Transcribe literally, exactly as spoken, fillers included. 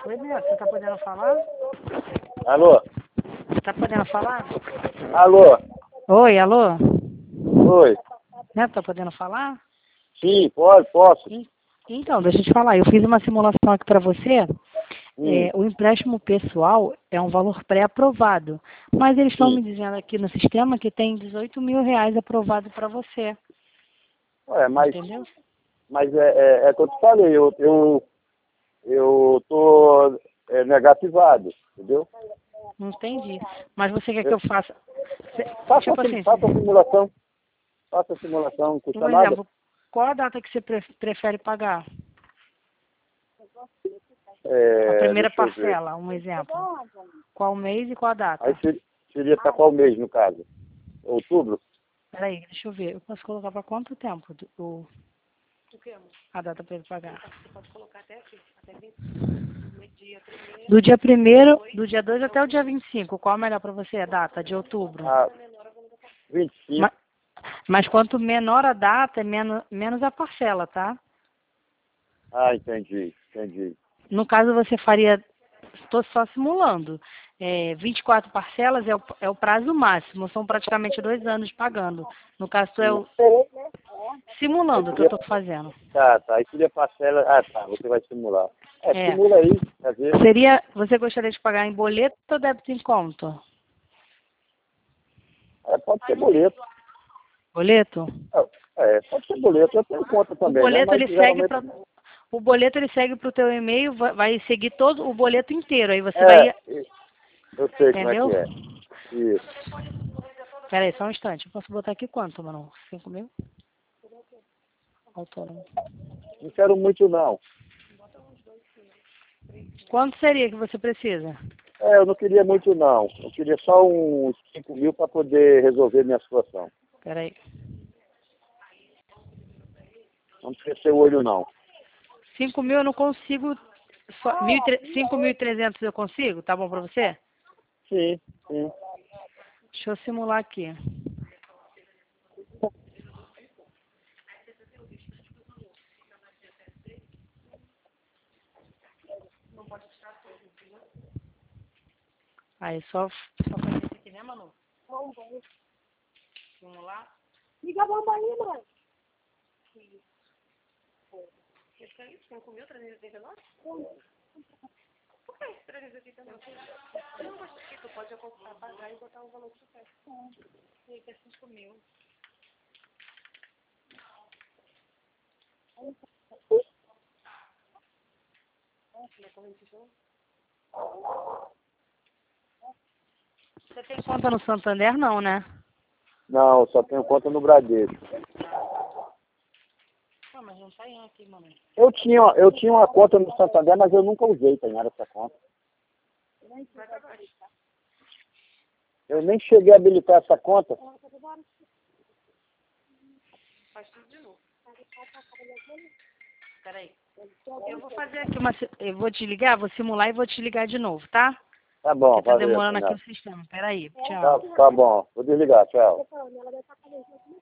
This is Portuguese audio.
Oi, Neto, você tá podendo falar? Alô? Tá podendo falar? Alô? Oi, alô? Oi? Neto, tá podendo falar? Sim, pode, posso. E- Então, deixa eu te falar, eu fiz uma simulação aqui para você. Hum, É, o empréstimo pessoal é um valor pré-aprovado, mas eles estão sim. me dizendo aqui no sistema que tem dezoito mil reais aprovado para você, Ué, mas, entendeu? mas é, é, é que eu te falei, eu, eu, eu tô é, negativado, entendeu? Não entendi. Mas você quer que Eu, eu faça? Cê- faça, a Tipo sim- assim, faça a simulação, faça a simulação, não custa um nada. exemplo, qual a data que você pre- prefere pagar? A É, primeira deixa eu ver. parcela, um exemplo. Qual mês e qual a Aí data? seria, seria para qual mês, no caso? Outubro? Peraí, deixa eu ver. Eu posso colocar para quanto tempo do- o, a data para ele pagar? Do dia primeiro, do dia dois até o dia vinte e cinco. Qual é melhor para você, a data de outubro? Ah, vinte e Ma- cinco. Mas quanto menor a data, é menos, menos a parcela, tá? Ah, entendi, entendi. No caso, você faria, estou só simulando, é, vinte e quatro parcelas é o, é o prazo máximo, são praticamente dois anos pagando. No caso, tu é Sim. o, simulando o que eu Seria, estou fazendo. tá, tá. Aí seria parcela. Ah, tá, você vai simular. É, É. simula aí, quer ver? Seria, você gostaria de pagar em boleto ou débito em conta? É, pode ser boleto. Boleto? É, pode ser boleto. Eu tenho conta O também, né? boleto Mas ele segue geralmente. para o boleto ele segue para o teu e-mail, vai, vai seguir todo o boleto inteiro. Aí você vai, É, eu sei como é entendeu? que é. Isso. Pera aí, só um instante. Eu posso botar aqui quanto, mano? Cinco mil? Autônomo. Não quero muito, não. Quanto seria que você precisa? É, eu não queria muito, não. Eu queria só uns cinco mil para poder resolver minha situação. Pera aí. Não esquecer o olho, não. Cinco mil eu não consigo. Só, mil e tre- cinco mil e trezentos eu consigo? Tá bom pra você? Sim, sim. Deixa eu simular aqui. Aí, só, só fazer isso aqui, né, Manu? Simular. Liga a bomba aí, mãe. Você tem conta no Santander, não, né? Não, eu só tenho conta no Bradesco. Ah, mas não tá indo aqui, mano. Eu tinha, eu tinha uma conta no Santander, mas eu nunca usei, Tainara, essa conta. Eu nem cheguei a habilitar essa conta. Faz tudo de novo. Peraí. Eu vou fazer aqui uma. si- Eu vou te ligar, vou simular e vou te ligar de novo, tá? Tá bom, Porque tá valeu, demorando aqui Tainara. o sistema. Peraí. Tá, Tchau. tá bom, vou desligar, tchau.